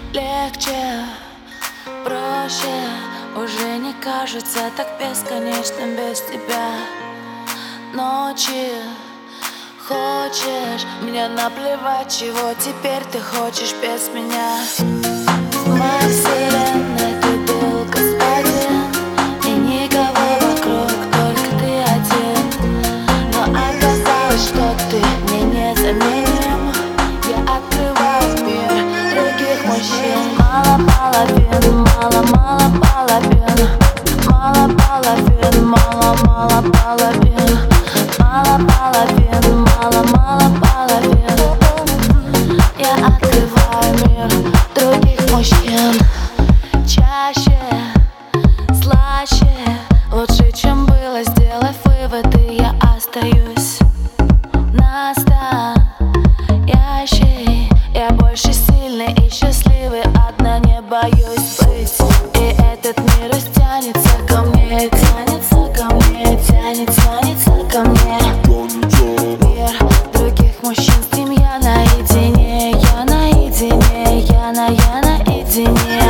Легче, проще, уже не кажется так бесконечным без тебя. Ночи, хочешь меня наплевать, чего теперь ты хочешь без меня. В моей вселенной ты был господин, и никого вокруг, только ты один. Но оказалось, что ты мне незаменим. Я открываю мир других мужчин. Мало половин, мало половин, мало половин, мало половин, мало половин, мало половин. Я открываю мир других мужчин. Чаще, слаще, лучше, чем было, сделав выводы, я остаюсь настоящей. Я больше сильный и счастливый, одна не боюсь быть. И этот мир растянется ко мне, тянется ко мне, тянется ко мне. Мир других мужчин, с ним я наедине, я наедине, я наедине.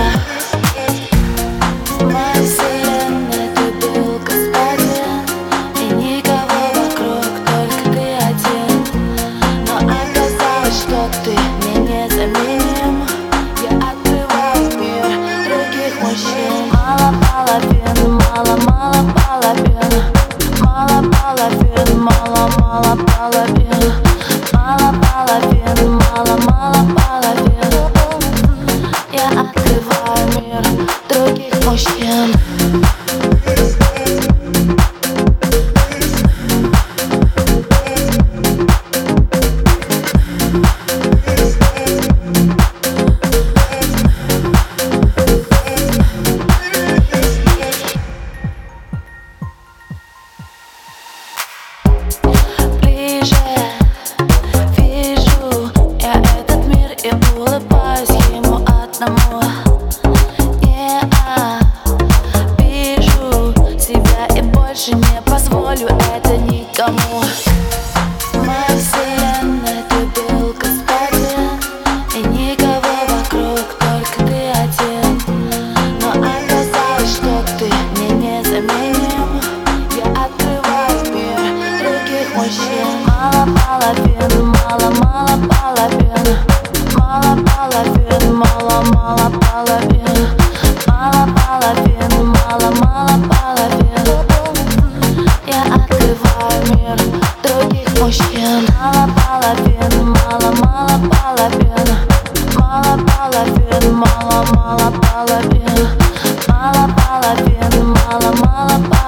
В моей вселенной ты был господин, и никого вокруг, только ты один. Но оказалось, что ты мне незаменим. Я открываю мир других мужчин. Мало половин, мало половин, мало половин, мало половин, мало половин, мало половин. Я открываю мир других мужчин. Улыбаюсь ему одному. Не обижу себя и больше не позволю это никому. В моей вселенной ты был господин, и никого вокруг, только ты один. Но оказалось, что ты мне незаменим. Я открываю мир других мужчин. Мало половин, мало половин, мало половин, мало половин, мало половин, мало половин. Я открываю мир других мужчин. Мало половин, мало половин, мало половин, мало половин, мало половин, мало половин.